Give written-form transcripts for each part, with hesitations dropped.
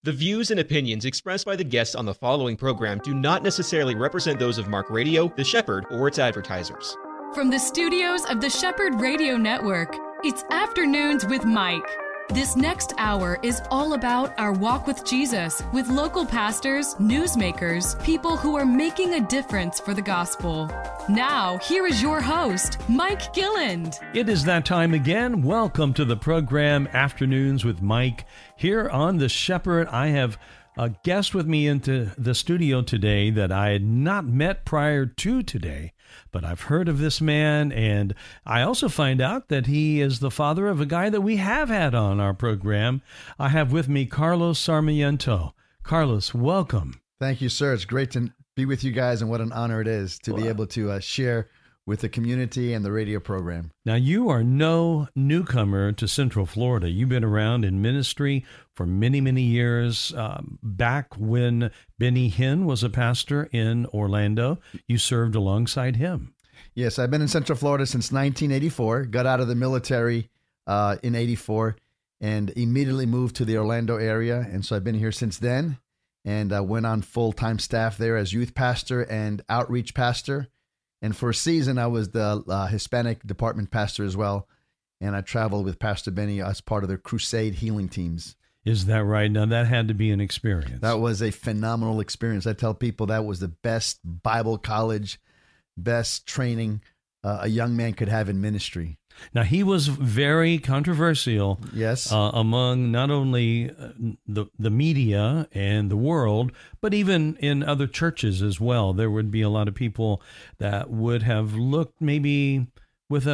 The views and opinions expressed by the guests on the following program do not necessarily represent those of Mark Radio, The Shepherd, or its advertisers. From the studios of the Shepherd Radio Network, it's Afternoons with Mike. This next hour is all about our walk with Jesus, with local pastors, newsmakers, people who are making a difference for the gospel. Now, here is your host, Mike Gilland. It is that time again. Welcome to the program, Afternoons with Mike. Here on The Shepherd, I have a guest with me into the studio today that I had not met prior to today, but I've heard of this man, and I also find out that he is the father of a guy that we have had on our program. I have with me Carlos Sarmiento. Carlos, welcome. Thank you, sir. It's great to be with you guys, and what an honor it is to be able to share with the community and the radio program. Now, you are no newcomer to Central Florida. You've been around in ministry for many, many years. Back when Benny Hinn was a pastor in Orlando, you served alongside him. Yes, I've been in Central Florida since 1984, got out of the military in 84, and immediately moved to the Orlando area. And so I've been here since then, and went on full-time staff there as youth pastor and outreach pastor. And for a season, I was the Hispanic department pastor as well. And I traveled with Pastor Benny as part of the Crusade healing teams. Is that right? Now, that had to be an experience. That was a phenomenal experience. I tell people that was the best Bible college, best training a young man could have in ministry. Now, he was very controversial. Yes. Among not only the media and the world, but even in other churches as well. There would be a lot of people that would have looked maybe with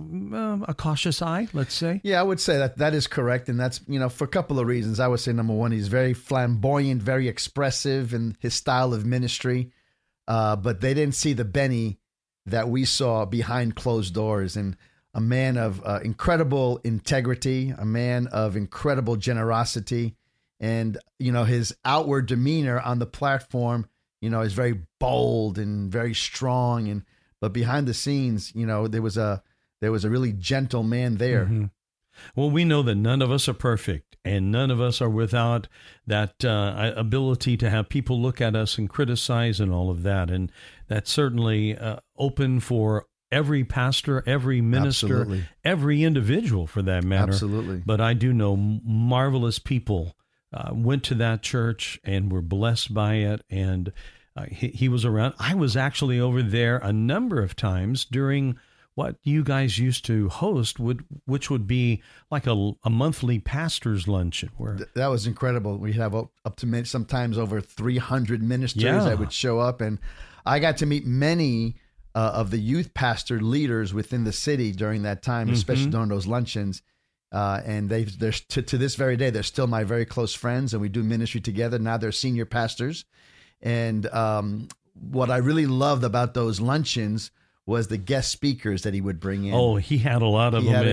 a cautious eye, let's say. Yeah, I would say that is correct. And that's, for a couple of reasons. I would say, number one, he's very flamboyant, very expressive in his style of ministry. But they didn't see the Benny that we saw behind closed doors. And a man of incredible integrity, a man of incredible generosity, and, his outward demeanor on the platform, is very bold and very strong. But behind the scenes, there was a really gentle man there. Mm-hmm. Well, we know that none of us are perfect, and none of us are without that ability to have people look at us and criticize and all of that. And that's certainly open for every pastor, every minister, Absolutely. Every individual for that matter. Absolutely. But I do know marvelous people went to that church and were blessed by it. And he was around. I was actually over there a number of times during what you guys used to host, which would be like a monthly pastor's lunch. That was incredible. We have up to sometimes over 300 ministers that would show up. And I got to meet many of the youth pastor leaders within the city during that time, especially during those luncheons. And they're to this very day, they're still my very close friends, and we do ministry together. Now they're senior pastors. And what I really loved about those luncheons was the guest speakers that he would bring in. Oh, he had a lot of them in.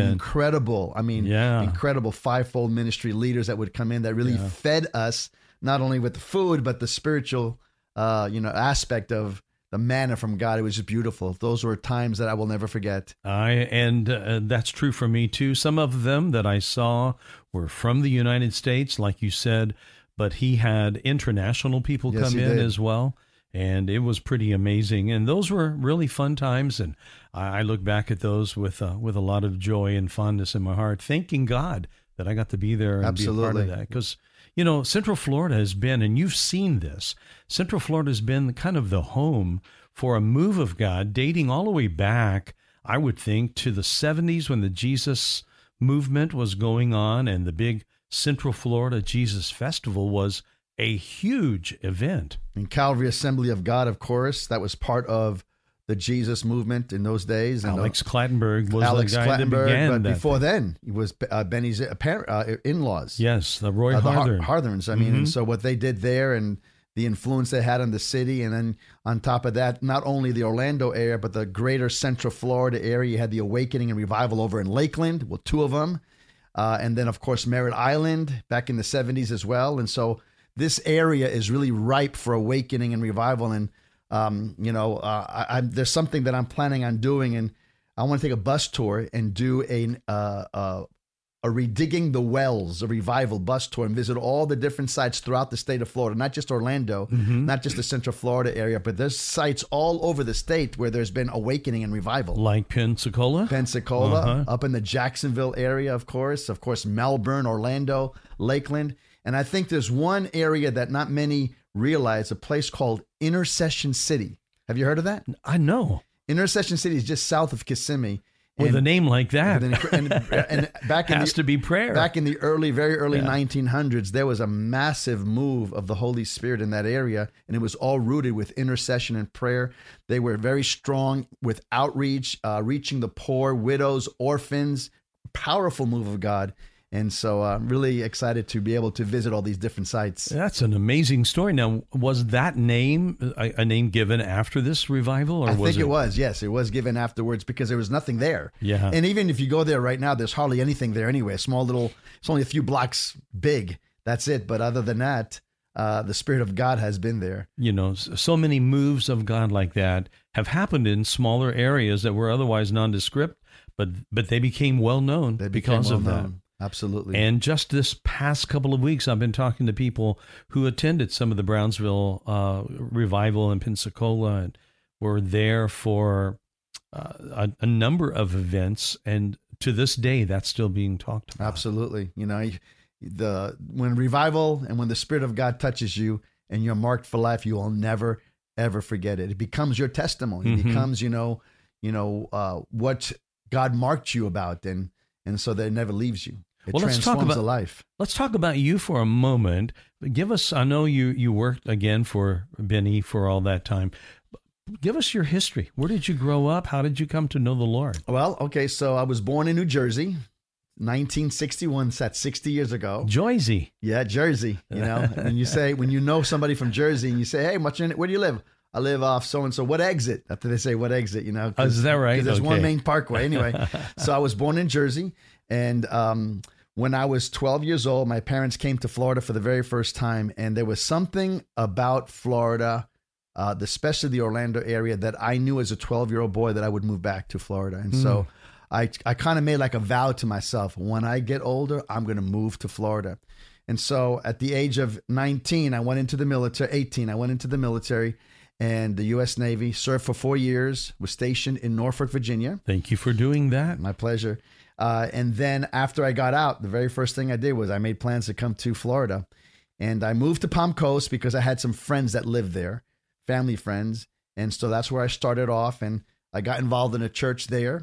Incredible fivefold ministry leaders that would come in that really fed us, not only with the food, but the spiritual, aspect of the manna from God. It was just beautiful. Those were times that I will never forget. That's true for me too. Some of them that I saw were from the United States, like you said, but he had international people come in as well. And it was pretty amazing. And those were really fun times. And I look back at those with a lot of joy and fondness in my heart, thanking God that I got to be there and be a part of that. Because, Central Florida has been, and you've seen this, Central Florida has been kind of the home for a move of God dating all the way back, I would think, to the 70s when the Jesus movement was going on, and the big Central Florida Jesus Festival was a huge event. And Calvary Assembly of God, of course, that was part of the Jesus movement in those days. And Alex Clattenburg was the guy that began but that before thing. Then, it was Benny's in-laws. Yes, the Roy Harthern. Hartherns. I mean, and so what they did there and the influence they had on the city, and then on top of that, not only the Orlando area, but the greater Central Florida area. You had the Awakening and Revival over in Lakeland, well, two of them. And then, of course, Merritt Island back in the 70s as well. And so this area is really ripe for awakening and revival. And, there's something that I'm planning on doing. And I want to take a bus tour and do a a Redigging the Wells, a revival bus tour, and visit all the different sites throughout the state of Florida, not just Orlando, not just the Central Florida area, but there's sites all over the state where there's been awakening and revival. Like Pensacola? Pensacola, up in the Jacksonville area, of course, Melbourne, Orlando, Lakeland. And I think there's one area that not many realize, a place called Intercession City. Have you heard of that? I know. Intercession City is just south of Kissimmee. With a name like that, and back in has to be prayer. Back in the very early 1900s, there was a massive move of the Holy Spirit in that area, and it was all rooted with intercession and prayer. They were very strong with outreach, reaching the poor, widows, orphans. Powerful move of God. And so I'm really excited to be able to visit all these different sites. That's an amazing story. Now, was that name a name given after this revival? Or I think it was, yes. It was given afterwards because there was nothing there. Yeah. And even if you go there right now, there's hardly anything there anyway. It's only a few blocks big. That's it. But other than that, the Spirit of God has been there. You know, so many moves of God like that have happened in smaller areas that were otherwise nondescript, but they became well known because of that. Absolutely. And just this past couple of weeks, I've been talking to people who attended some of the Brownsville revival in Pensacola and were there for a number of events. And to this day, that's still being talked about. Absolutely. You know, when revival and when the Spirit of God touches you and you're marked for life, you will never, ever forget it. It becomes your testimony. It becomes, what God marked you about. And so that it never leaves you. It transforms the life. Let's talk about you for a moment. Give us, I know you worked again for Benny for all that time. Give us your history. Where did you grow up? How did you come to know the Lord? Well, okay, so I was born in New Jersey, 1961, so that's 60 years ago. Jersey. Yeah, Jersey. You know, when you know somebody from Jersey and you say, hey, where do you live? I live off so-and-so. What exit? After they say what exit, you know. Is that right? Because there's one main parkway. Anyway, so I was born in Jersey. And when I was 12 years old, my parents came to Florida for the very first time. And there was something about Florida, especially the Orlando area, that I knew as a 12-year-old boy that I would move back to Florida. And so I kind of made like a vow to myself, when I get older, I'm going to move to Florida. And so at the age of 19, I went into the military, 18, I went into the military. And the U.S. Navy, served for 4 years, was stationed in Norfolk, Virginia. Thank you for doing that. My pleasure. And then after I got out, the very first thing I did was I made plans to come to Florida. And I moved to Palm Coast because I had some friends that lived there, family friends. And so that's where I started off. And I got involved in a church there.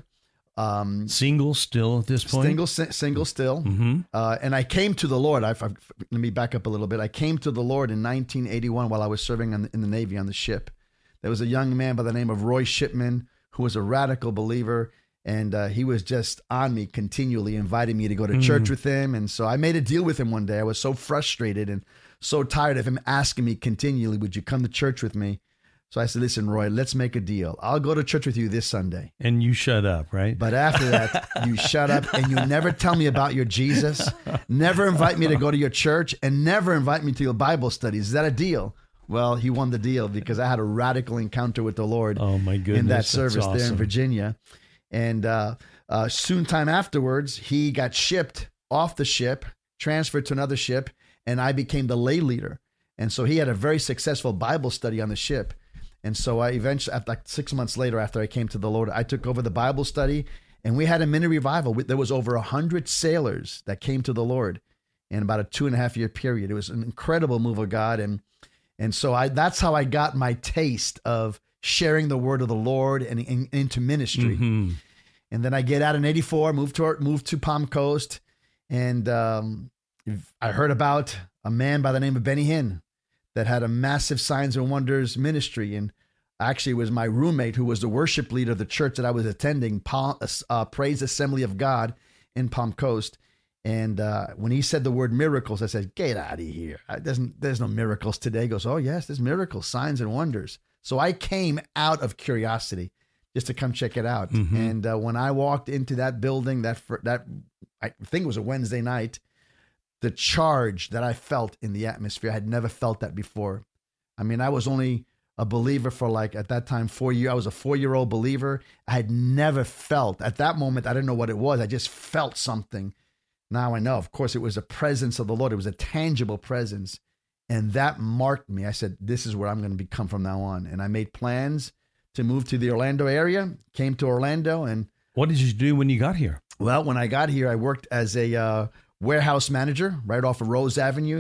Single still at this point? Single still. Mm-hmm. And I came to the Lord. Let me back up a little bit. I came to the Lord in 1981 while I was serving in the Navy on the ship. There was a young man by the name of Roy Shipman who was a radical believer. And he was just on me continually, inviting me to go to church with him. And so I made a deal with him one day. I was so frustrated and so tired of him asking me continually, would you come to church with me? So I said, listen, Roy, let's make a deal. I'll go to church with you this Sunday. And you shut up, right? But after that, you shut up and you never tell me about your Jesus, never invite me to go to your church, and never invite me to your Bible studies. Is that a deal? Well, he won the deal because I had a radical encounter with the Lord in that service there in Virginia. And soon time afterwards, he got shipped off the ship, transferred to another ship, and I became the lay leader. And so he had a very successful Bible study on the ship. And so I eventually, like 6 months later, after I came to the Lord, I took over the Bible study, and we had a mini revival. There was over 100 sailors that came to the Lord in about a 2.5-year period. It was an incredible move of God. And so that's how I got my taste of sharing the word of the Lord and into ministry. Mm-hmm. And then I get out in 84, moved to Palm Coast. And I heard about a man by the name of Benny Hinn that had a massive signs and wonders ministry. And actually it was my roommate who was the worship leader of the church that I was attending, Praise Assembly of God in Palm Coast. And when he said the word miracles, I said, get out of here. There's no miracles today. He goes, oh yes, there's miracles, signs and wonders. So I came out of curiosity just to come check it out. Mm-hmm. And when I walked into that building, I think it was a Wednesday night, the charge that I felt in the atmosphere, I had never felt that before. I mean, I was only a believer for at that time, 4 years. I was a 4-year-old believer. I had never felt, at that moment, I didn't know what it was. I just felt something. now I know, of course, it was a presence of the Lord. It was a tangible presence. And that marked me. I said, this is where I'm going to become from now on. And I made plans to move to the Orlando area, came to Orlando. And what did you do when you got here? Well, when I got here, I worked as a warehouse manager right off of Rose Avenue.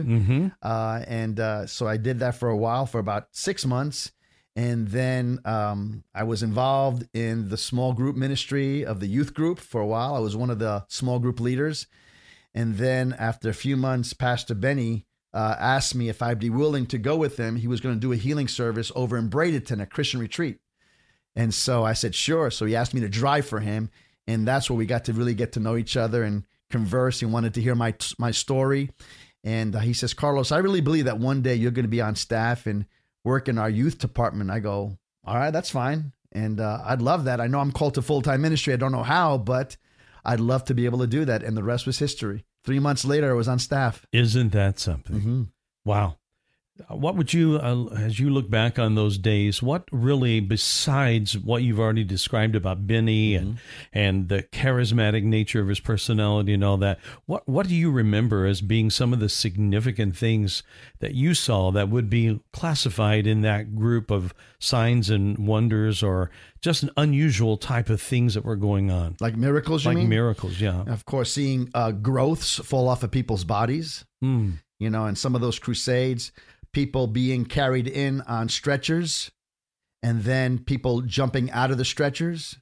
Mm-hmm. So I did that for a while, for about 6 months. And then I was involved in the small group ministry of the youth group for a while. I was one of the small group leaders. And then after a few months, Pastor Benny asked me if I'd be willing to go with him. He was going to do a healing service over in Bradenton, a Christian retreat. And so I said, sure. So he asked me to drive for him. And that's where we got to really get to know each other and converse. He wanted to hear my story. And he says, Carlos, I really believe that one day you're going to be on staff and work in our youth department. I go, all right, that's fine. And I'd love that. I know I'm called to full-time ministry. I don't know how, but I'd love to be able to do that. And the rest was history. 3 months later, I was on staff. Isn't that something? Mm-hmm. Wow. What would you, as you look back on those days, what really, besides what you've already described about Benny and the charismatic nature of his personality and all that, what do you remember as being some of the significant things that you saw that would be classified in that group of signs and wonders, or just an unusual type of things that were going on? Like miracles, you mean? Like miracles, yeah. Of course, seeing growths fall off of people's bodies, you know, and some of those crusades, people being carried in on stretchers, and then people jumping out of the stretchers.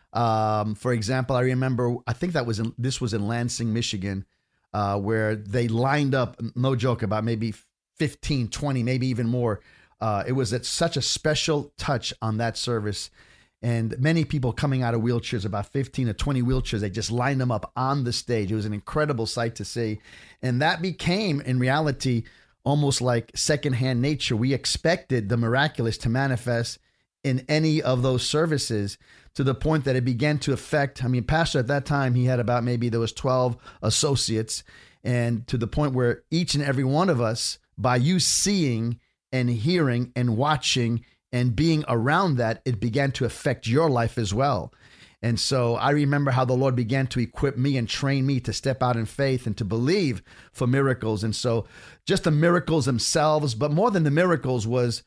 For example, I remember, I think this was in Lansing, Michigan, where they lined up, no joke, about maybe 15, 20, maybe even more. It was such a special touch on that service. And many people coming out of wheelchairs, about 15 or 20 wheelchairs, they just lined them up on the stage. It was an incredible sight to see. And that became, in reality, almost like secondhand nature. We expected the miraculous to manifest in any of those services, to the point that it began to affect, Pastor at that time, he had about, maybe there was 12 associates, and to the point where each and every one of us, by you seeing and hearing and watching and being around that, it began to affect your life as well. And so I remember how the Lord began to equip me and train me to step out in faith and to believe for miracles. And so just the miracles themselves, but more than the miracles, was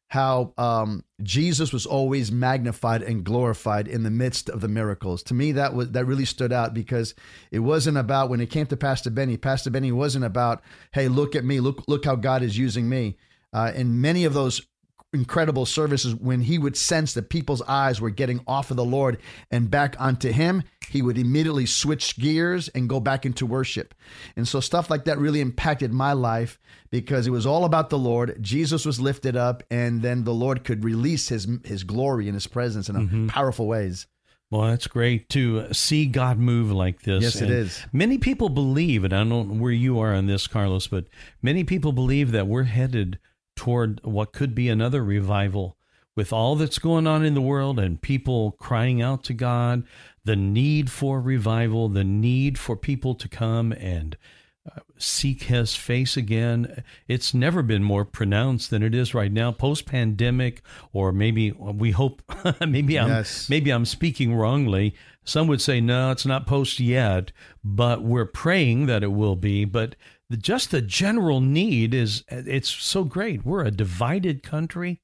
how Jesus was always magnified and glorified in the midst of the miracles. To me, that really stood out, because it wasn't about, when it came to Pastor Benny wasn't about, hey, look at me, look how God is using me. In many of those incredible services, when he would sense that people's eyes were getting off of the Lord and back onto him, he would immediately switch gears and go back into worship. And so stuff like that really impacted my life, because it was all about the Lord. Jesus was lifted up, and then the Lord could release his glory and his presence in powerful ways. Well, that's great to see God move like this. Yes, it is. Many people believe, and I don't know where you are on this, Carlos, but many people believe that we're headed toward what could be another revival, with all that's going on in the world and people crying out to God, the need for revival, the need for people to come and seek his face again. It's never been more pronounced than it is right now, post-pandemic, or maybe we hope, maybe I'm speaking wrongly. Some would say, no, it's not post yet, but we're praying that it will be. But just the general need it's so great. We're a divided country.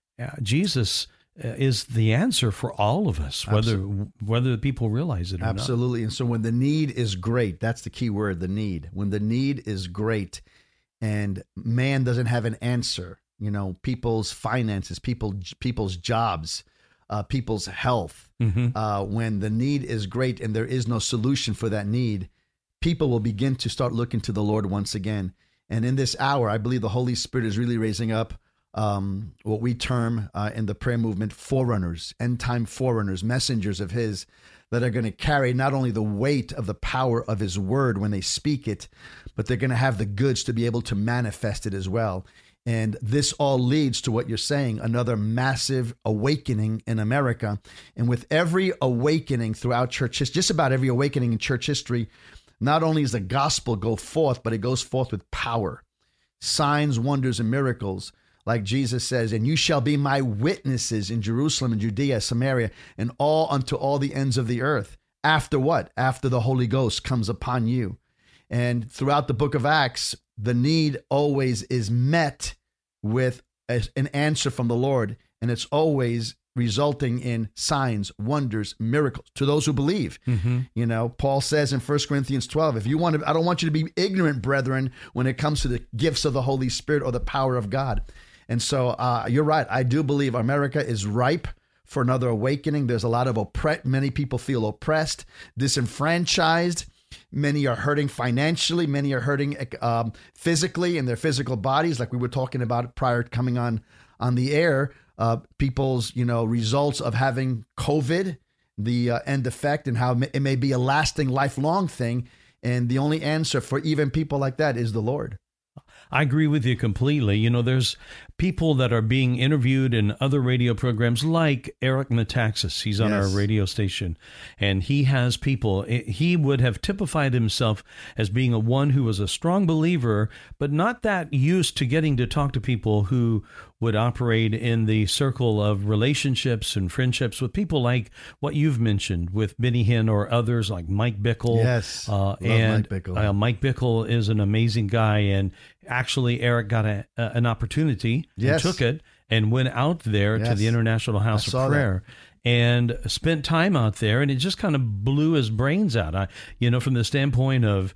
Jesus is the answer for all of us, whether the people realize it or not. Absolutely. And so when the need is great, that's the key word, the need. When the need is great and man doesn't have an answer, people's finances, people's jobs, people's health, when the need is great and there is no solution for that need, people will begin to start looking to the Lord once again. And in this hour, I believe the Holy Spirit is really raising up what we term in the prayer movement forerunners, end-time forerunners, messengers of his, that are going to carry not only the weight of the power of his word when they speak it, but they're going to have the goods to be able to manifest it as well. And this all leads to what you're saying, another massive awakening in America. And with every awakening throughout church history, just about every awakening in church history, not only does the gospel go forth, but it goes forth with power, signs, wonders, and miracles. Like Jesus says, and you shall be my witnesses in Jerusalem and Judea, Samaria, and all unto all the ends of the earth. After what? After the Holy Ghost comes upon you. And throughout the book of Acts, the need always is met with an answer from the Lord. And it's always resulting in signs, wonders, miracles to those who believe. You know, Paul says in 1 Corinthians 12, if you want to, I don't want you to be ignorant, brethren, when it comes to the gifts of the Holy Spirit or the power of God. And so you're right. I do believe America is ripe for another awakening. There's a lot of many people feel oppressed, disenfranchised. Many are hurting financially. Many are hurting physically in their physical bodies, like we were talking about prior to coming on the air. People's, results of having COVID, the end effect, and how it may be a lasting, lifelong thing. And the only answer for even people like that is the Lord. I agree with you completely. There's people that are being interviewed in other radio programs like Eric Metaxas. He's on our radio station, and he has people. He would have typified himself as being one who was a strong believer, but not that used to getting to talk to people who would operate in the circle of relationships and friendships with people like what you've mentioned with Benny Hinn or others like Mike Bickle. Yes, love Mike Bickle. Mike Bickle is an amazing guy, and actually Eric got an opportunity and took it and went out there to the International House of Prayer and spent time out there, and it just kind of blew his brains out. From the standpoint of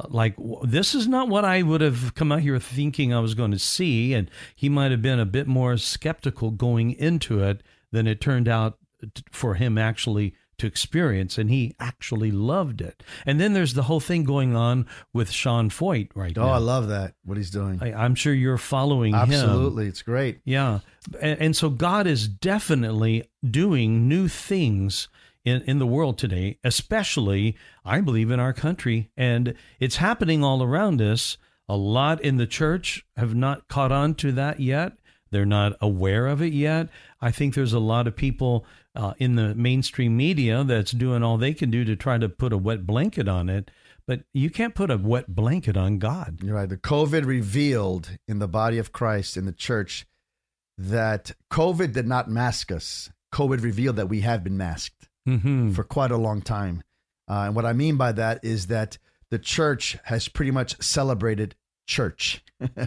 this is not what I would have come out here thinking I was going to see. And he might have been a bit more skeptical going into it than it turned out for him actually to experience. And he actually loved it. And then there's the whole thing going on with Sean Feucht right now. Oh, I love that, what he's doing. I'm sure you're following him. Absolutely. It's great. Yeah. And so God is definitely doing new things in the world today, especially, I believe, in our country. And it's happening all around us. A lot in the church have not caught on to that yet. They're not aware of it yet. I think there's a lot of people in the mainstream media that's doing all they can do to try to put a wet blanket on it. But you can't put a wet blanket on God. You're right. The COVID revealed in the body of Christ, in the church, that COVID did not mask us. COVID revealed that we have been masked. For quite a long time. And what I mean by that is that the church has pretty much celebrated church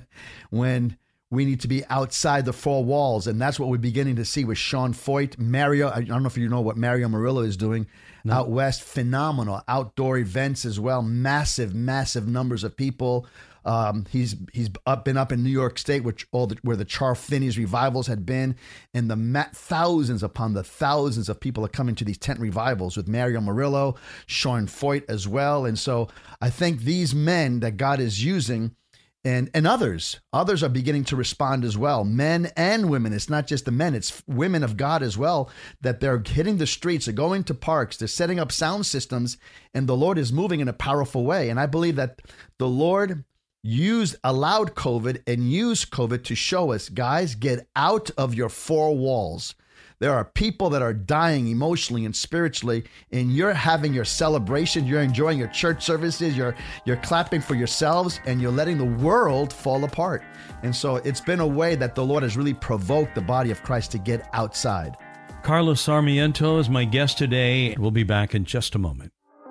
when we need to be outside the four walls. And that's what we're beginning to see with Sean Feucht. Mario, I don't know if you know what Mario Murillo is doing out west. Phenomenal outdoor events as well. Massive numbers of people. He's been up in New York State, where the Char Finney's revivals had been, and the thousands upon the thousands of people are coming to these tent revivals with Mario Murillo, Sean Feucht as well. And so I think these men that God is using, and others are beginning to respond as well, men and women. It's not just the men, it's women of God as well, that they're hitting the streets, they're going to parks, they're setting up sound systems, and the Lord is moving in a powerful way. And I believe that the Lord allowed COVID and used COVID to show us, guys, get out of your four walls. There are people that are dying emotionally and spiritually, and you're having your celebration, you're enjoying your church services, you're clapping for yourselves, and you're letting the world fall apart. And so it's been a way that the Lord has really provoked the body of Christ to get outside. Carlos Sarmiento is my guest today. We'll be back in just a moment.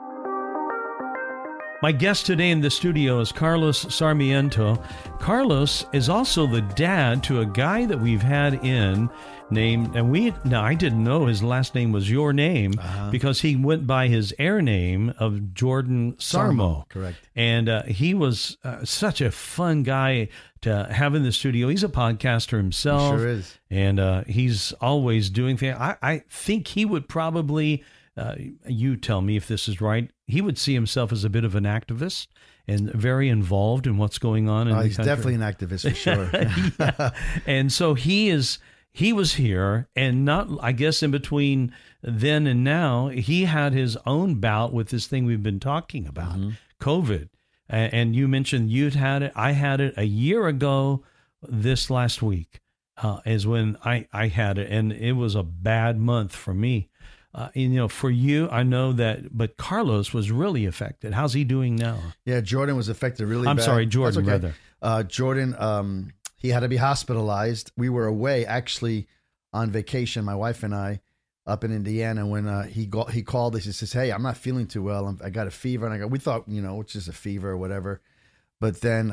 My guest today in the studio is Carlos Sarmiento. Carlos is also the dad to a guy that we've had in named, I didn't know his last name was your name because he went by his air name of Jordan Sarmo. Correct. And he was such a fun guy to have in the studio. He's a podcaster himself. He sure is. And he's always doing things. I think he would probably... you tell me if this is right. He would see himself as a bit of an activist and very involved in what's going on in the country. He's definitely an activist for sure. Yeah. And so he was here, and not, I guess, in between then and now, he had his own bout with this thing we've been talking about, COVID. And you mentioned you'd had it. I had it a year ago this last week is when I had it, and it was a bad month for me. For you, I know that, but Carlos was really affected. How's he doing now? Yeah, Jordan was affected really bad. I'm sorry, Jordan, rather. Jordan, he had to be hospitalized. We were away, actually, on vacation, my wife and I, up in Indiana. When he called us, he says, "Hey, I'm not feeling too well. I got a fever." And we thought, it's just a fever or whatever. But then,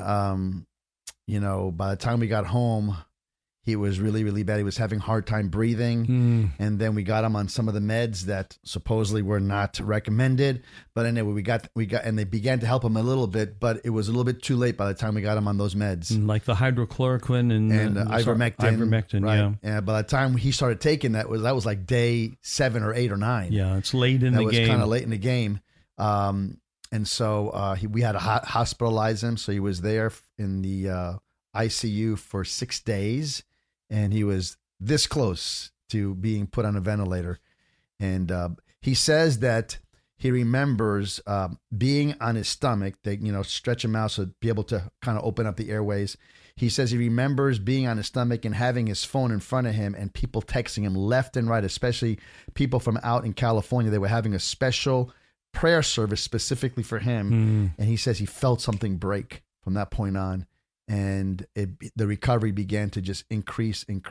by the time we got home, he was really, really bad. He was having a hard time breathing. And then we got him on some of the meds that supposedly were not recommended. But anyway, we got, and they began to help him a little bit, but it was a little bit too late by the time we got him on those meds. Like the hydrochloroquine and ivermectin. Ivermectin, right? Yeah. By the time he started taking that was like day 7 or 8 or 9. Yeah, it's late in the game. That was kind of late in the game. And so we had to hospitalize him. So he was there in the ICU for 6 days. And he was this close to being put on a ventilator. And he says that he remembers being on his stomach. They, stretch him out so be able to kind of open up the airways. He says he remembers being on his stomach and having his phone in front of him and people texting him left and right, especially people from out in California. They were having a special prayer service specifically for him. And he says he felt something break from that point on. And the recovery began to just increase. And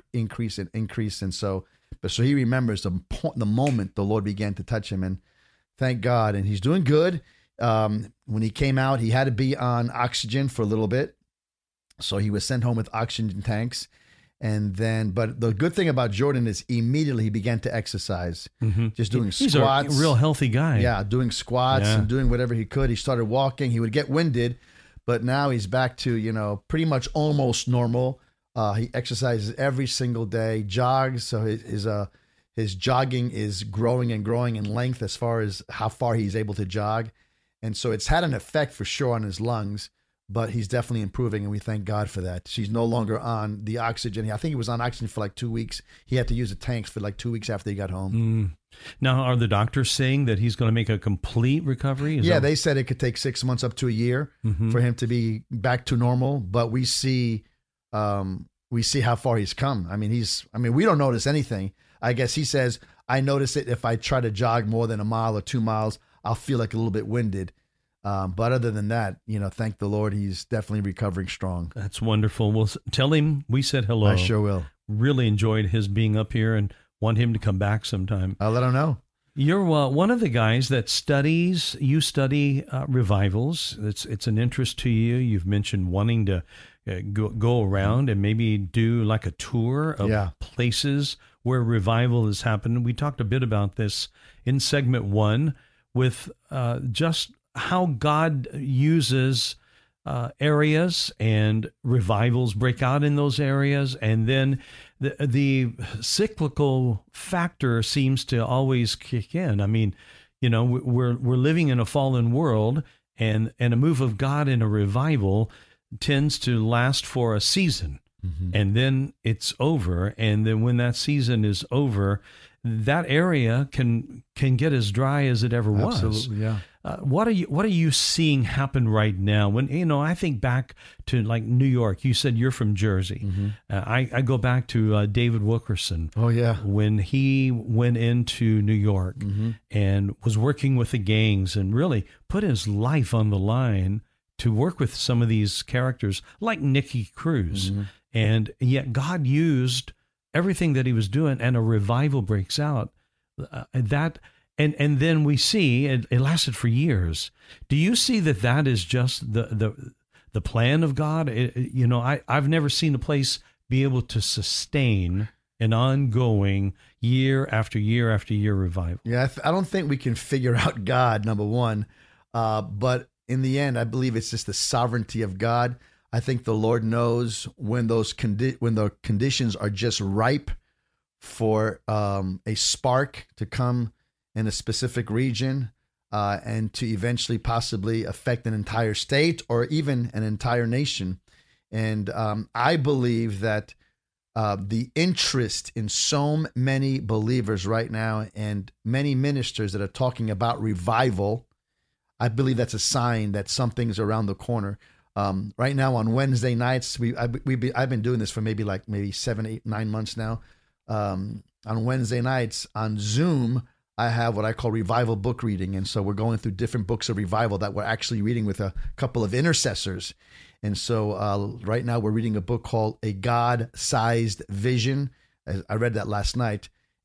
so he remembers the moment the Lord began to touch him, and thank God. And he's doing good. When he came out, he had to be on oxygen for a little bit. So he was sent home with oxygen tanks. And then, but the good thing about Jordan is immediately he began to exercise, just doing squats. He's a real healthy guy. Yeah, doing squats and doing whatever he could. He started walking. He would get winded. But now he's back to, pretty much almost normal. He exercises every single day, jogs. So his jogging is growing and growing in length as far as how far he's able to jog. And so it's had an effect for sure on his lungs, but he's definitely improving. And we thank God for that. She's no longer on the oxygen. I think he was on oxygen for like 2 weeks. He had to use the tanks for like 2 weeks after he got home. Now, are the doctors saying that he's going to make a complete recovery? They said it could take 6 months up to a year for him to be back to normal. But we see how far he's come. We don't notice anything. I guess he says, I notice it if I try to jog more than a mile or 2 miles, I'll feel like a little bit winded. But other than that, thank the Lord, he's definitely recovering strong. That's wonderful. Well, tell him we said hello. I sure will. Really enjoyed his being up here and want him to come back sometime. I'll let him know. You're one of the guys that study revivals. It's an interest to you. You've mentioned wanting to go around and maybe do like a tour of places where revival has happened. We talked a bit about this in segment 1 with just how God uses areas and revivals break out in those areas, and then the cyclical factor seems to always kick in. We're living in a fallen world, and a move of God in a revival tends to last for a season, and then it's over. And then when that season is over, that area can get as dry as it ever was. Absolutely, yeah. What are you seeing happen right now? When I think back to like New York. You said you're from Jersey. I go back to David Wilkerson. Oh yeah, when he went into New York and was working with the gangs and really put his life on the line to work with some of these characters like Nicky Cruz, and yet God used everything that he was doing, and a revival breaks out. And then we see it lasted for years. Do you see that is just the plan of God? I've never seen a place be able to sustain an ongoing year after year after year revival. Yeah, I don't think we can figure out God, number one. But in the end, I believe it's just the sovereignty of God. I think the Lord knows when the conditions are just ripe for a spark to come in a specific region and to eventually possibly affect an entire state or even an entire nation. And I believe that the interest in so many believers right now and many ministers that are talking about revival, I believe that's a sign that something's around the corner. Right now on Wednesday nights, I've been doing this for maybe 7, 8, 9 months now. On Wednesday nights on Zoom, I have what I call revival book reading. And so we're going through different books of revival that we're actually reading with a couple of intercessors. And so right now we're reading a book called A God-Sized Vision. I read that last night.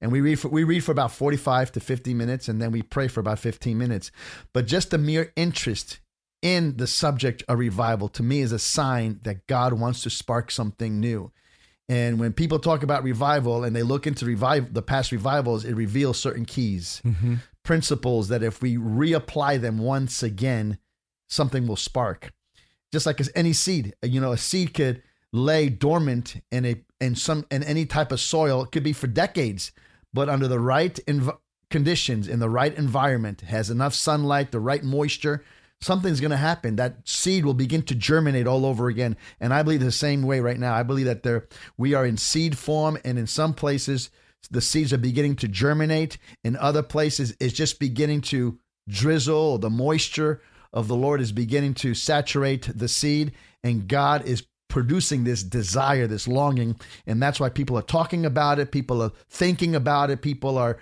And we read for about 45 to 50 minutes, and then we pray for about 15 minutes. But just the mere interest in the subject of revival, to me, is a sign that God wants to spark something new. And when people talk about revival and they look into the past revivals, it reveals certain keys, principles that if we reapply them once again, something will spark. Just like any seed, a seed could lay dormant in any type of soil. It could be for decades, but under the right conditions, in the right environment, has enough sunlight, the right moisture, something's going to happen. That seed will begin to germinate all over again. And I believe the same way right now. I believe that we are in seed form, and in some places the seeds are beginning to germinate. In other places, it's just beginning to drizzle. The moisture of the Lord is beginning to saturate the seed, and God is producing this desire, this longing. And that's why people are talking about it. People are thinking about it. People are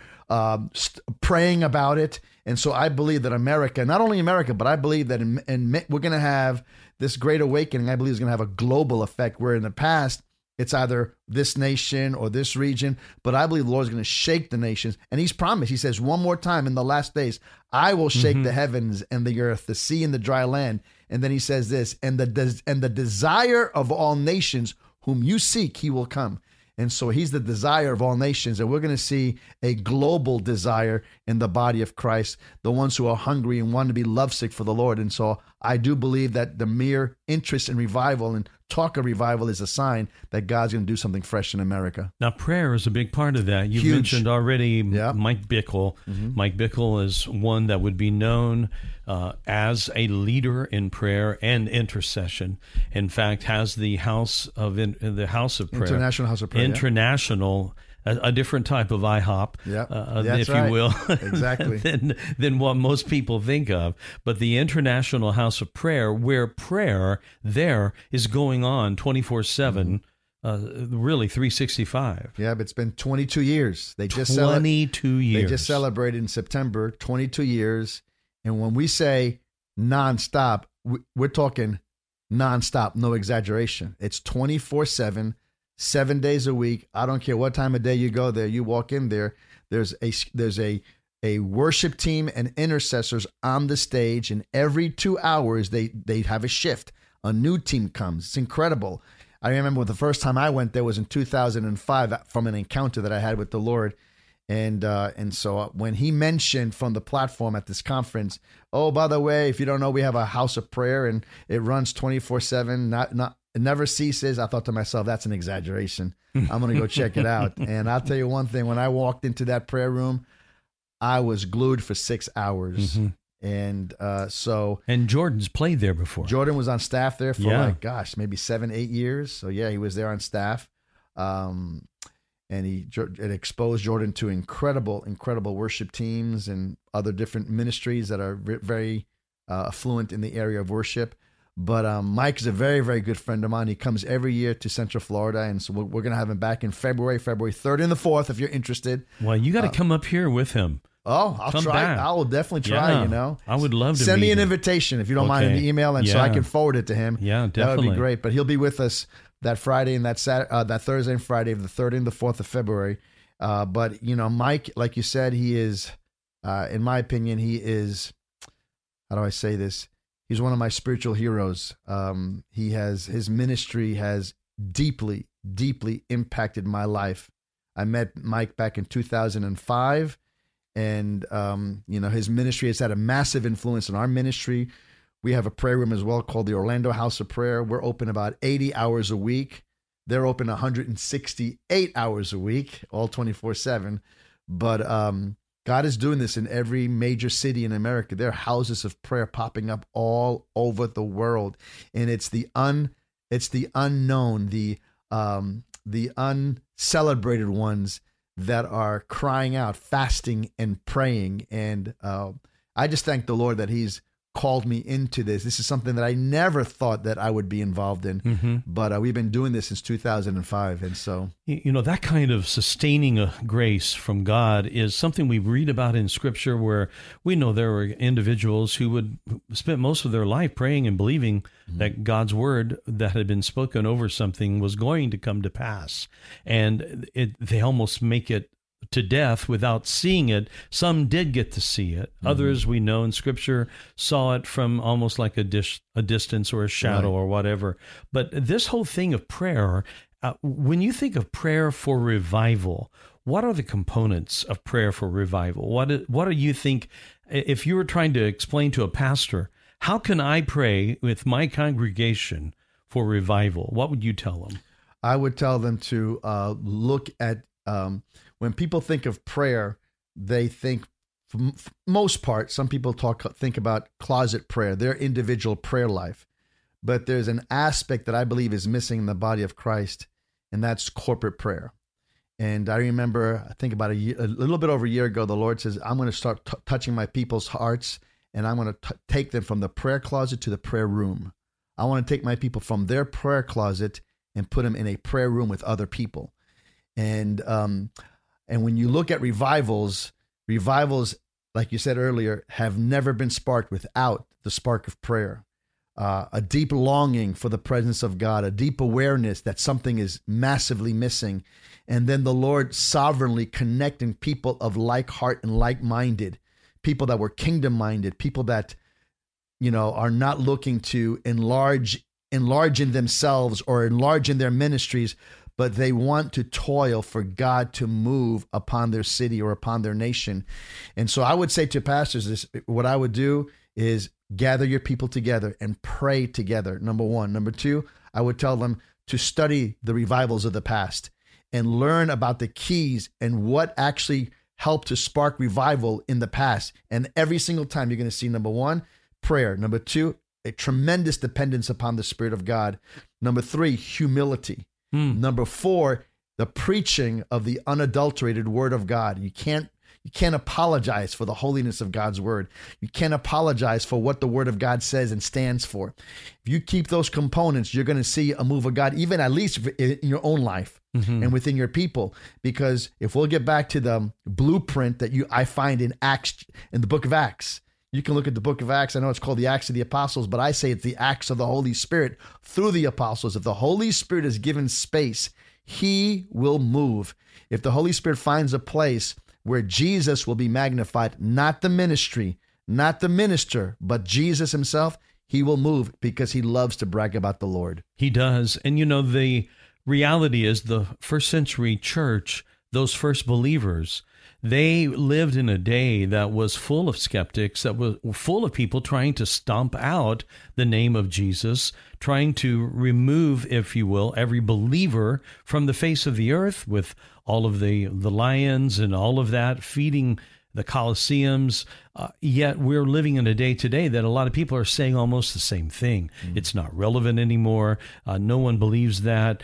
praying about it. And so I believe that America, not only America, but I believe that we're going to have this great awakening. I believe it's going to have a global effect, where in the past, it's either this nation or this region. But I believe the Lord is going to shake the nations. And he's promised, he says, one more time in the last days, I will shake the heavens and the earth, the sea and the dry land. And then he says this, and the desire of all nations whom you seek, he will come. And so he's the desire of all nations. And we're going to see a global desire in the body of Christ, the ones who are hungry and want to be lovesick for the Lord. And so I do believe that the mere interest in revival and talk of revival is a sign that God's going to do something fresh in America. Now, prayer is a big part of that. You've mentioned already Mike Bickle. Mike Bickle is one that would be known as a leader in prayer and intercession. In fact, has the House of Prayer, International House of Prayer, international. A different type of IHOP, if you will, exactly, than what most people think of. But the International House of Prayer, where prayer there is going on 24/7, really 365. Yeah, but it's been 22 years. They just 22 years. They just celebrated in September 22 years. And when we say nonstop, we're talking nonstop, no exaggeration. It's 24/7. 7 days a week. I don't care what time of day you go there. You walk in there. There's a worship team and intercessors on the stage, and every 2 hours they have a shift. A new team comes. It's incredible. I remember the first time I went there was in 2005 from an encounter that I had with the Lord, and so when he mentioned from the platform at this conference, oh, by the way, if you don't know, we have a house of prayer and it runs 24/7. It never ceases. I thought to myself, that's an exaggeration. I'm going to go check it out. And I'll tell you one thing, when I walked into that prayer room, I was glued for 6 hours. And And Jordan's played there before. Jordan was on staff there for maybe 7-8 years. So yeah, he was there on staff. And it exposed Jordan to incredible worship teams and other different ministries that are very affluent in the area of worship. But Mike is a very, very good friend of mine. He comes every year to Central Florida, and so we're going to have him back in February 3rd and the 4th, if you're interested. Well, you got to come up here with him. Oh, I'll try. Back. I will definitely try, I would love to send me an invitation, if you don't mind, in the email, and so I can forward it to him. Yeah, definitely. That would be great. But he'll be with us that Friday and that Thursday and Friday of the 3rd and the 4th of February. But, Mike, like you said, he is, in my opinion, how do I say this? He's one of my spiritual heroes. His ministry has deeply, deeply impacted my life. I met Mike back in 2005, and his ministry has had a massive influence on our ministry. We have a prayer room as well called the Orlando House of Prayer. We're open about 80 hours a week. They're open 168 hours a week, all 24/7. But God is doing this in every major city in America. There are houses of prayer popping up all over the world, and it's the unknown, the uncelebrated ones that are crying out, fasting and praying. And I just thank the Lord that He's called me into this. This is something that I never thought that I would be involved in, but we've been doing this since 2005. And so, that kind of sustaining grace from God is something we read about in Scripture, where we know there were individuals who would spend most of their life praying and believing that God's word that had been spoken over something was going to come to pass. And they almost make it to death without seeing it. Some did get to see it. Others, we know in Scripture, saw it from almost like a distance or a shadow or whatever. But this whole thing of prayer, when you think of prayer for revival, what are the components of prayer for revival? What do you think, if you were trying to explain to a pastor, how can I pray with my congregation for revival? What would you tell them? I would tell them to look at, when people think of prayer, they think, for most part, some people think about closet prayer, their individual prayer life. But there's an aspect that I believe is missing in the body of Christ, and that's corporate prayer. And I remember, I think about a little bit over a year ago, the Lord says, I'm going to start touching my people's hearts, and I'm going to take them from the prayer closet to the prayer room. I want to take my people from their prayer closet and put them in a prayer room with other people. And when you look at revivals, like you said earlier, have never been sparked without the spark of prayer. A deep longing for the presence of God, a deep awareness that something is massively missing. And then the Lord sovereignly connecting people of like heart and like-minded, people that were kingdom-minded, people that, are not looking to enlarge in themselves or enlarge in their ministries, but they want to toil for God to move upon their city or upon their nation. And so I would say to pastors, what I would do is gather your people together and pray together, number one. Number two, I would tell them to study the revivals of the past and learn about the keys and what actually helped to spark revival in the past. And every single time you're going to see, number one, prayer. Number two, a tremendous dependence upon the Spirit of God. Number three, humility. Number four, the preaching of the unadulterated Word of God. You can't apologize for the holiness of God's Word. You can't apologize for what the Word of God says and stands for. If you keep those components, you're going to see a move of God, even at least in your own life and within your people. Because if we'll get back to the blueprint that I find in the book of Acts, you can look at the book of Acts. I know it's called the Acts of the Apostles, but I say it's the Acts of the Holy Spirit through the apostles. If the Holy Spirit is given space, He will move. If the Holy Spirit finds a place where Jesus will be magnified, not the ministry, not the minister, but Jesus Himself, He will move because He loves to brag about the Lord. He does. And the reality is the first century church, those first believers, they lived in a day that was full of skeptics, that was full of people trying to stomp out the name of Jesus, trying to remove, if you will, every believer from the face of the earth with all of the lions and all of that, feeding the Colosseums. Yet we're living in a day today that a lot of people are saying almost the same thing. It's not relevant anymore. No one believes that.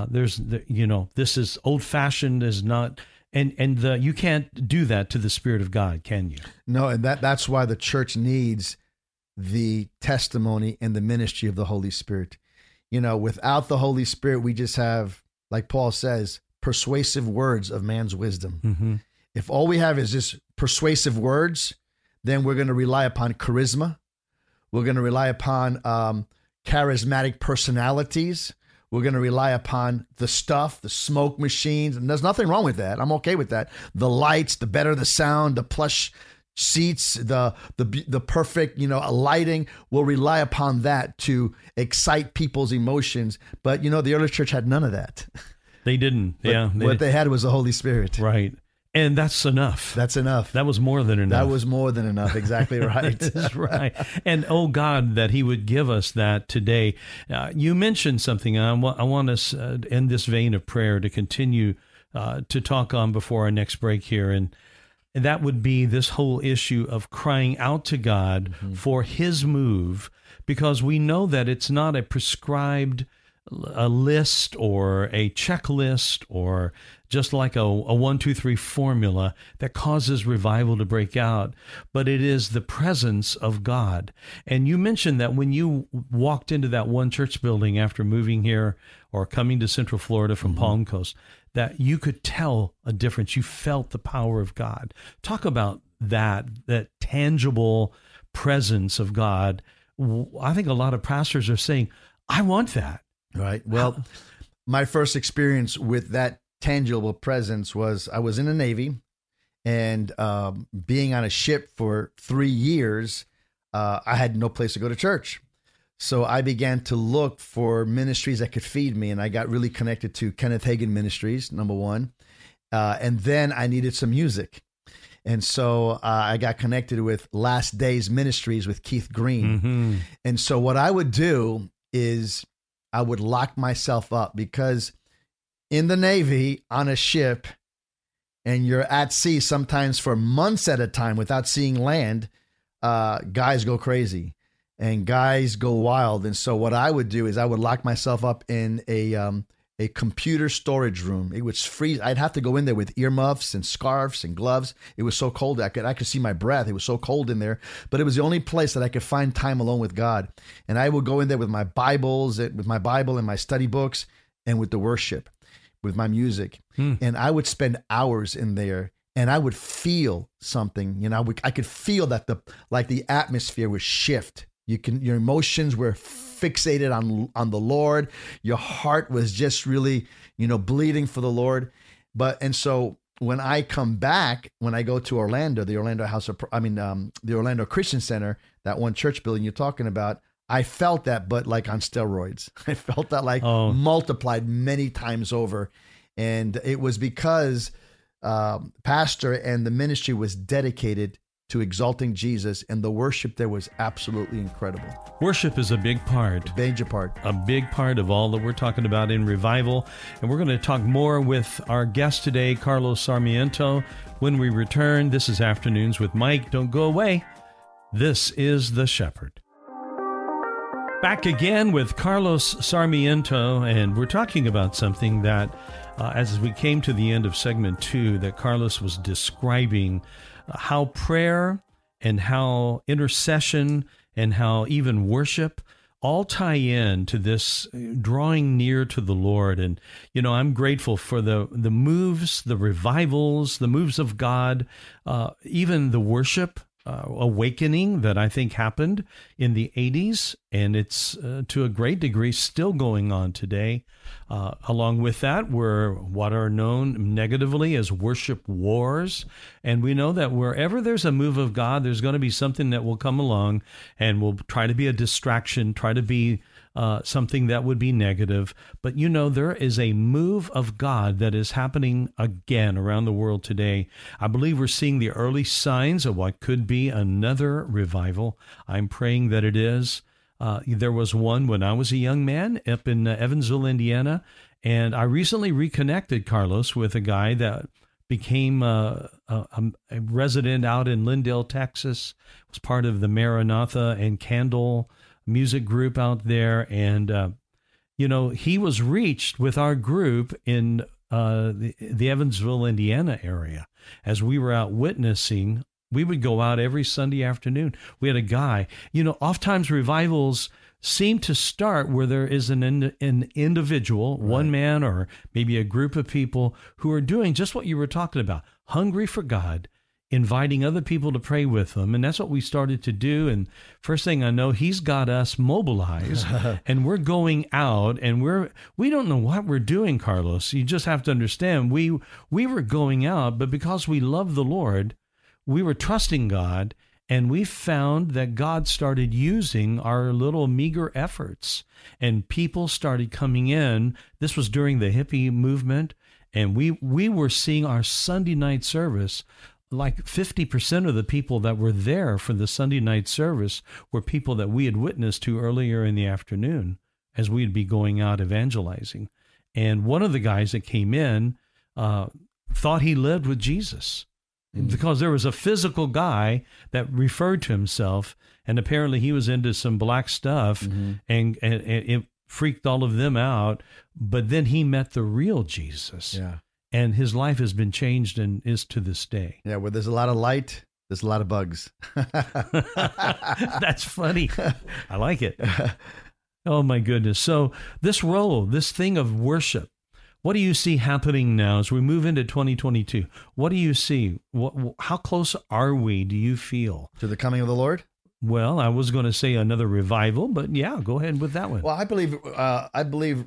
This is old-fashioned, is not... And you can't do that to the Spirit of God, can you? No, and that's why the church needs the testimony and the ministry of the Holy Spirit. Without the Holy Spirit, we just have, like Paul says, persuasive words of man's wisdom. If all we have is just persuasive words, then we're going to rely upon charisma. We're going to rely upon charismatic personalities. We're going to rely upon the stuff, the smoke machines, and there's nothing wrong with that. I'm okay with that. The lights, the better the sound, the plush seats, the perfect, lighting. We'll rely upon that to excite people's emotions. But, the early church had none of that. They didn't. What they had was the Holy Spirit. Right. And that's enough. That's enough. That was more than enough. That was more than enough. Exactly right. That's right. And oh God, that He would give us that today. You mentioned something. I want us in this vein of prayer to continue to talk on before our next break here. And that would be this whole issue of crying out to God for His move, because we know that it's not a prescribed a list or a checklist or just like a 1, 2, 3 formula that causes revival to break out, but it is the presence of God. And you mentioned that when you walked into that one church building after moving here or coming to Central Florida from Palm Coast, that you could tell a difference. You felt the power of God. Talk about that tangible presence of God. I think a lot of pastors are saying, I want that. Right. Well, my first experience with that tangible presence was I was in the Navy, and being on a ship for 3 years, I had no place to go to church. So I began to look for ministries that could feed me, and I got really connected to Kenneth Hagin Ministries, number one. And then I needed some music. And so I got connected with Last Days Ministries with Keith Green. Mm-hmm. And so what I would do is I would lock myself up, because in the Navy on a ship, and you're at sea sometimes for months at a time without seeing land, guys go crazy and guys go wild. And so what I would do is I would lock myself up in a computer storage room. It was freeze. I'd have to go in there with earmuffs and scarves and gloves. It was so cold. I could see my breath. It was so cold in there, but it was the only place that I could find time alone with God. And I would go in there with my Bible and my study books, and with the worship, with my music. And I would spend hours in there, and I would feel something. You know, I could feel that the atmosphere would shift. Your emotions were fixated on the Lord. Your heart was just really, bleeding for the Lord. And so when I come back, when I go to Orlando, the Orlando Christian Center, that one church building you're talking about, I felt that, but like on steroids. I felt that multiplied many times over. And it was because pastor and the ministry was dedicated to exalting Jesus, and the worship there was absolutely incredible. Worship is a big part. A major part. A big part of all that we're talking about in Revival. And we're going to talk more with our guest today, Carlos Sarmiento. When we return, this is Afternoons with Mike. Don't go away. This is The Shepherd. Back again with Carlos Sarmiento, and we're talking about something that, as we came to the end of segment 2, that Carlos was describing how prayer and how intercession and how even worship all tie in to this drawing near to the Lord. And, I'm grateful for the moves, the revivals, the moves of God, even the worship awakening that I think happened in the 80s, and it's to a great degree still going on today. Along with that were what are known negatively as worship wars, and we know that wherever there's a move of God, there's going to be something that will come along and will try to be a distraction, try to be something that would be negative. But there is a move of God that is happening again around the world today. I believe we're seeing the early signs of what could be another revival. I'm praying that it is. There was one when I was a young man up in Evansville, Indiana, and I recently reconnected, Carlos, with a guy that became a resident out in Lindale, Texas, was part of the Maranatha and Candle music group out there. And, he was reached with our group in the Evansville, Indiana area. As we were out witnessing, we would go out every Sunday afternoon. We had a guy, oftentimes revivals seem to start where there is an individual, right, one man, or maybe a group of people who are doing just what you were talking about, hungry for God, inviting other people to pray with them. And that's what we started to do. And first thing I know, he's got us mobilized and we're going out, and we don't know what we're doing, Carlos. You just have to understand, we were going out, but because we love the Lord, we were trusting God, and we found that God started using our little meager efforts, and people started coming in. This was during the hippie movement, and we were seeing our Sunday night service. Like 50% of the people that were there for the Sunday night service were people that we had witnessed to earlier in the afternoon as we'd be going out evangelizing. And one of the guys that came in thought he lived with Jesus, because there was a physical guy that referred to himself, and apparently he was into some black stuff, and it freaked all of them out. But then he met the real Jesus. Yeah. And his life has been changed and is to this day. Yeah, where there's a lot of light, there's a lot of bugs. That's funny. I like it. Oh, my goodness. So this thing of worship, what do you see happening now as we move into 2022? What do you see? How close are we, do you feel? To the coming of the Lord? Well, I was going to say another revival, but yeah, go ahead with that one. Well, I believe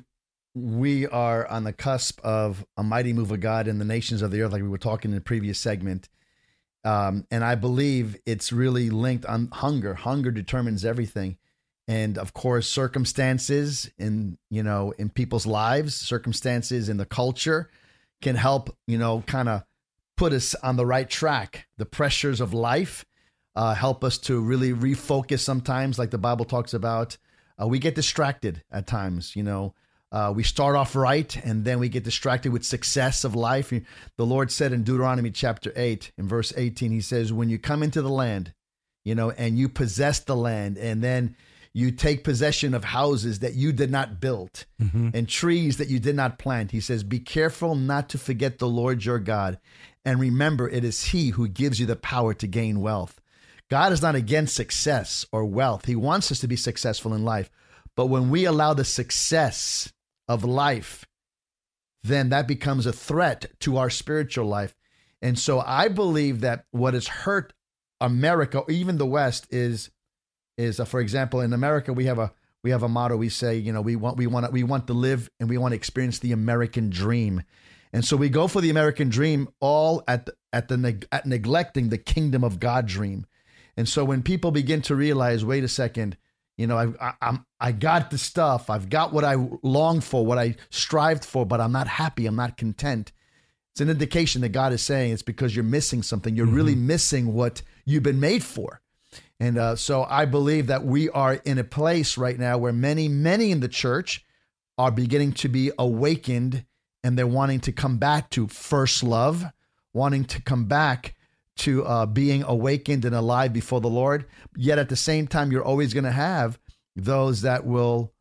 we are on the cusp of a mighty move of God in the nations of the earth, like we were talking in the previous segment. And I believe it's really linked on hunger. Hunger determines everything. And of course, circumstances in people's lives, circumstances in the culture can help, kind of put us on the right track. The pressures of life help us to really refocus sometimes, like the Bible talks about. We get distracted at times, we start off right, and then we get distracted with success of life. The Lord said in Deuteronomy chapter 8, in verse 18, he says, when you come into the land, and you possess the land, and then you take possession of houses that you did not build and trees that you did not plant. He says, be careful not to forget the Lord your God. And remember, it is he who gives you the power to gain wealth. God is not against success or wealth. He wants us to be successful in life. But when we allow the success of life, then that becomes a threat to our spiritual life. And so I believe that what has hurt America, or even the West, is for example, in America we have a motto. We say, we want to live and we want to experience the American dream, and so we go for the American dream, all at neglecting the kingdom of God dream. And so when people begin to realize, wait a second, I got the stuff, I've got what I longed for, what I strived for, but I'm not happy, I'm not content. It's an indication that God is saying it's because you're missing something. You're really missing what you've been made for. And so I believe that we are in a place right now where many in the church are beginning to be awakened, and they're wanting to come back to first love, wanting to come back to being awakened and alive before the Lord. Yet at the same time, you're always going to have those that will,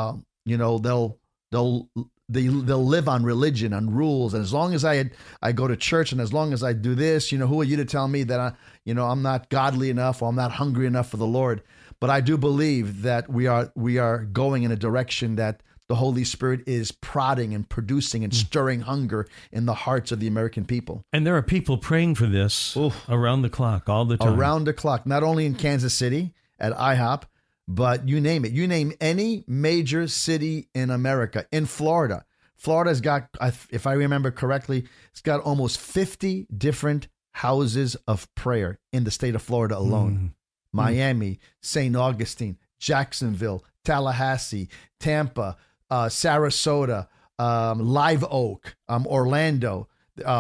they'll live on religion, on rules. And as long as I go to church, and as long as I do this, who are you to tell me that I'm not godly enough, or I'm not hungry enough for the Lord? But I do believe that we are going in a direction that the Holy Spirit is prodding and producing and stirring hunger in the hearts of the American people. And there are people praying for this around the clock, all the time. Around the clock, not only in Kansas City at IHOP, but you name it. You name any major city in America. In Florida. Florida's got, if I remember correctly, it's got almost 50 different houses of prayer in the state of Florida alone. Miami, St. Augustine, Jacksonville, Tallahassee, Tampa, Sarasota, Live Oak, Orlando,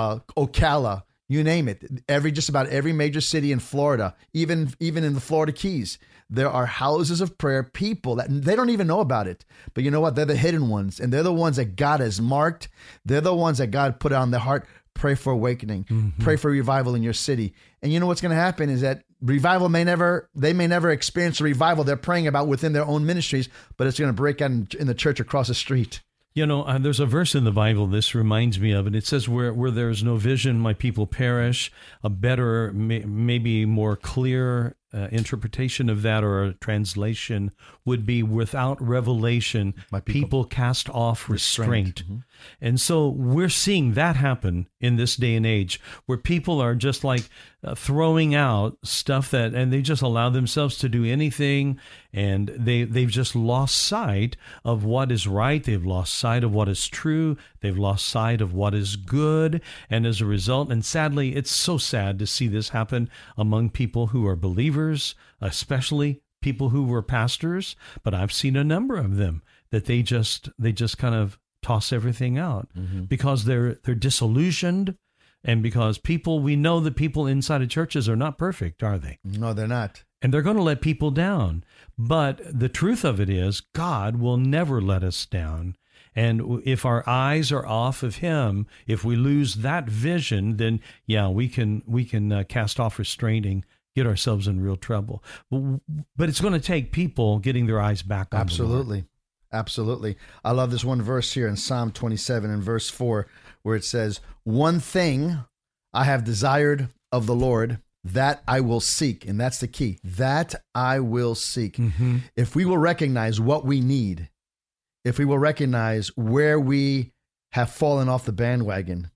Ocala, you name it. Just about every major city in Florida, even in the Florida Keys, there are houses of prayer, people that they don't even know about it. But you know what? They're the hidden ones, and they're the ones that God has marked. They're the ones that God put on their heart. Pray for awakening. Pray for revival in your city. And you know what's going to happen is that revival may never experience a revival they're praying about within their own ministries, but it's going to break out in the church across the street. There's a verse in the Bible, this reminds me of it. It says, where there's no vision, my people perish. A better, maybe more clear interpretation of that, or a translation, would be, without revelation, my people cast off restraint. And so we're seeing that happen in this day and age, where people are just like throwing out stuff and they just allow themselves to do anything, and they've just lost sight of what is right. They've lost sight of what is true. They've lost sight of what is good. And as a result, and sadly, it's so sad to see this happen among people who are believers, especially people who were pastors, but I've seen a number of them that they just kind of toss everything out because they're disillusioned, and because we know that people inside of churches are not perfect, are they? No, they're not. And they're going to let people down. But the truth of it is, God will never let us down. And if our eyes are off of Him, if we lose that vision, then we can cast off restraint and get ourselves in real trouble. But it's going to take people getting their eyes back on the Lord. Absolutely. I love this one verse here in Psalm 27 and verse 4, where it says, one thing I have desired of the Lord, that I will seek. And that's the key, that I will seek. If we will recognize what we need, if we will recognize where we have fallen off the bandwagon,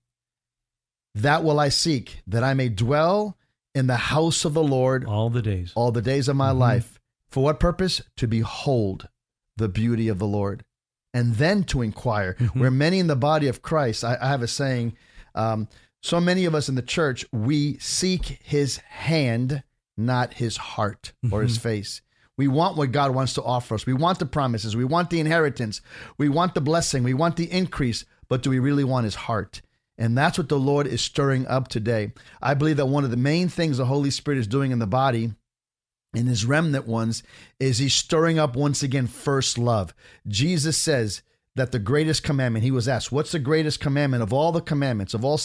that will I seek, that I may dwell in the house of the Lord all the days of my life. For what purpose? To behold the beauty of the Lord, and then to inquire. Where many in the body of Christ, I have a saying, so many of us in the church, we seek his hand, not his heart or his face. We want what God wants to offer us. We want the promises. We want the inheritance. We want the blessing. We want the increase. But do we really want his heart? And that's what the Lord is stirring up today. I believe that one of the main things the Holy Spirit is doing in the body, in his remnant ones, is he's stirring up once again first love. Jesus says that the greatest commandment, he was asked, what's the greatest commandment of all the commandments, of all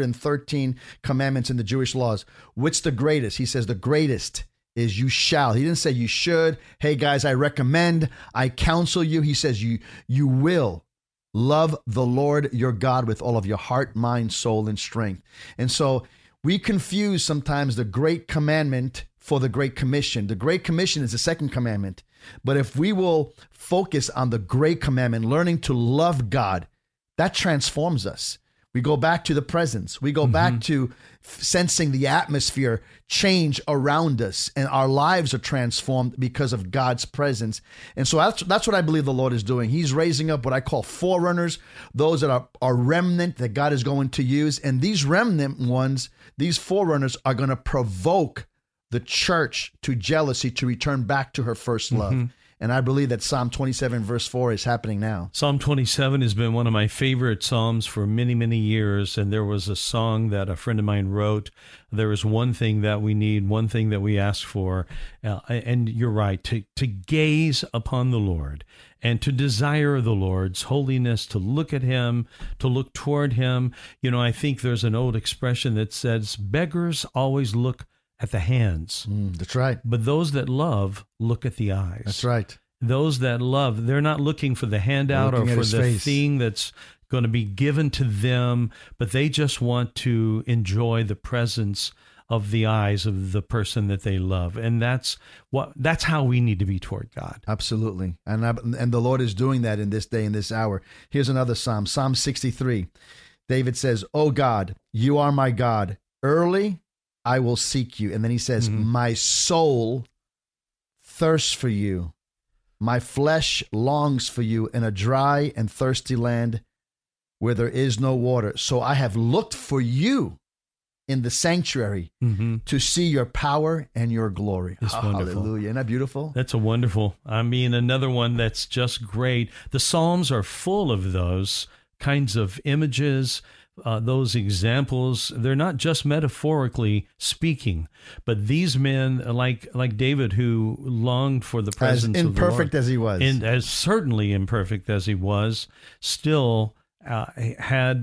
613 commandments in the Jewish laws? What's the greatest? He says the greatest is you shall. He didn't say you should. Hey guys, I recommend, I counsel you. He says you will love the Lord your God with all of your heart, mind, soul, and strength. And so we confuse sometimes the great commandment for the Great Commission. The Great Commission is the second commandment. But if we will focus on the Great Commandment, learning to love God, that transforms us. We go back to the presence. We go back to sensing the atmosphere change around us, and our lives are transformed because of God's presence. And so that's what I believe the Lord is doing. He's raising up what I call forerunners, those that are remnant that God is going to use. And these remnant ones, these forerunners, are going to provoke the church to jealousy, to return back to her first love. And I believe that Psalm 27 verse 4 is happening now. Psalm 27 has been one of my favorite Psalms for many, many years. And there was a song that a friend of mine wrote. There is one thing that we need, one thing that we ask for. And you're right, to gaze upon the Lord and to desire the Lord's holiness, to look at him, to look toward him. You know, I think there's an old expression that says, beggars always look at the hands. That's right. But those that love look at the eyes. That's right. Those that love, they're not looking for the handout or for the thing that's going to be given to them, but they just want to enjoy the presence of the eyes of the person that they love. And that's how we need to be toward God. Absolutely. And the Lord is doing that in this day, in this hour. Here's another Psalm, Psalm 63. David says, "Oh God, you are my God. Early I will seek you." And then he says, "My soul thirsts for you. My flesh longs for you in a dry and thirsty land where there is no water. So I have looked for you in the sanctuary to see your power and your glory." It's wonderful. Hallelujah. Isn't that beautiful? That's a wonderful. I mean, another one that's just great. The Psalms are full of those kinds of images, those examples. They're not just metaphorically speaking, but these men, like David, who longed for the presence of the Lord, imperfect as he was, and as certainly imperfect as he was, still had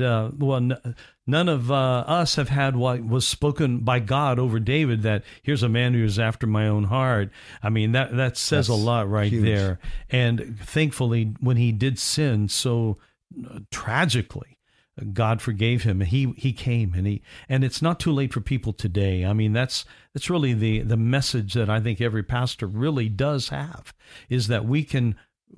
none of us have had what was spoken by God over David, that here's a man who is after my own heart. I mean, that says a lot right there. And thankfully, when he did sin so tragically, God forgave him. He came, and it's not too late for people today. I mean, that's really the message that I think every pastor really does have, is that we can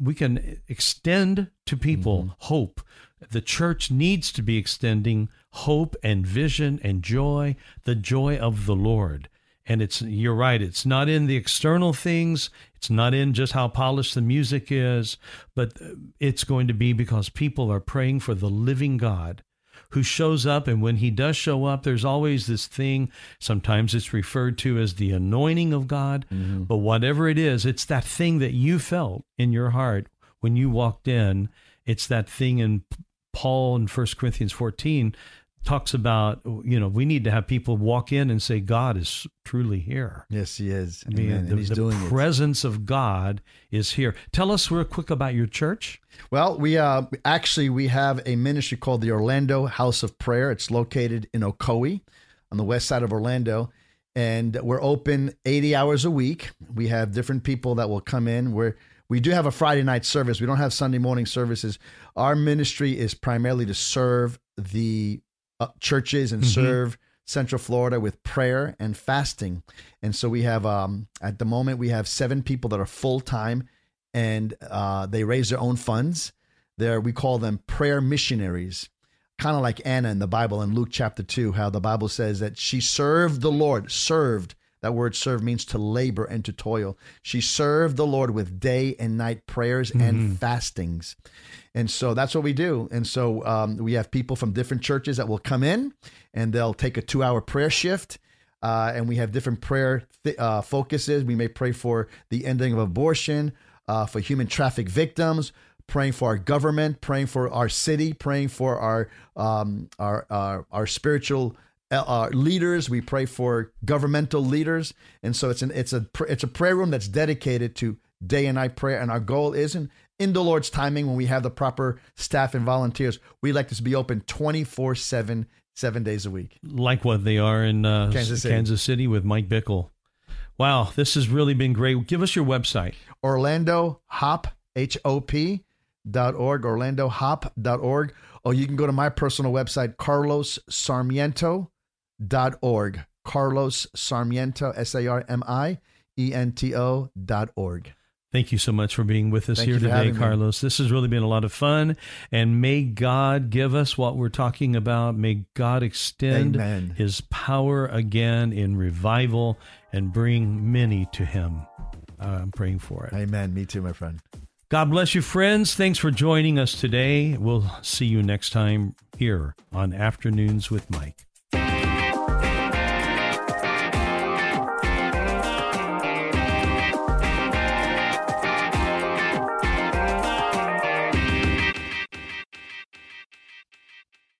extend to people hope. The church needs to be extending hope and vision and joy, the joy of the Lord. And you're right, it's not in the external things, it's not in just how polished the music is, but it's going to be because people are praying for the living God who shows up. And when he does show up, there's always this thing, sometimes it's referred to as the anointing of God, but whatever it is, it's that thing that you felt in your heart when you walked in. It's that thing in Paul in 1 Corinthians 14 talks about, we need to have people walk in and say, God is truly here. Yes, he is. I mean, the presence of God is here. Tell us real quick about your church. Well, we have a ministry called the Orlando House of Prayer. It's located in Ocoee on the west side of Orlando, and we're open 80 hours a week. We have different people that will come in. We do have a Friday night service. We don't have Sunday morning services. Our ministry is primarily to serve the churches and serve Central Florida with prayer and fasting. And so we have, at the moment, we have 7 people that are full-time, and they raise their own funds. We call them prayer missionaries, kind of like Anna in the Bible in Luke chapter 2, how the Bible says that she served the Lord. Served, that word serve means to labor and to toil. She served the Lord with day and night prayers and fastings. And so that's what we do. And so we have people from different churches that will come in and they'll take a 2-hour prayer shift. And we have different prayer focuses. We may pray for the ending of abortion, for human traffic victims, praying for our government, praying for our city, praying for our spiritual leaders. We pray for governmental leaders. And so it's a prayer room that's dedicated to day and night prayer. And our goal is in the Lord's timing, when we have the proper staff and volunteers, we like this to be open 24/7, 7 days a week. Like what they are in Kansas City with Mike Bickle. Wow, this has really been great. Give us your website. OrlandoHop, HOP.org, OrlandoHop.org. Or you can go to my personal website, CarlosSarmiento.org. Carlos Sarmiento, Sarmiento.org. Thank you so much for being with us here today, Carlos. This has really been a lot of fun. And may God give us what we're talking about. May God extend His power again in revival and bring many to Him. I'm praying for it. Amen. Me too, my friend. God bless you, friends. Thanks for joining us today. We'll see you next time here on Afternoons with Mike.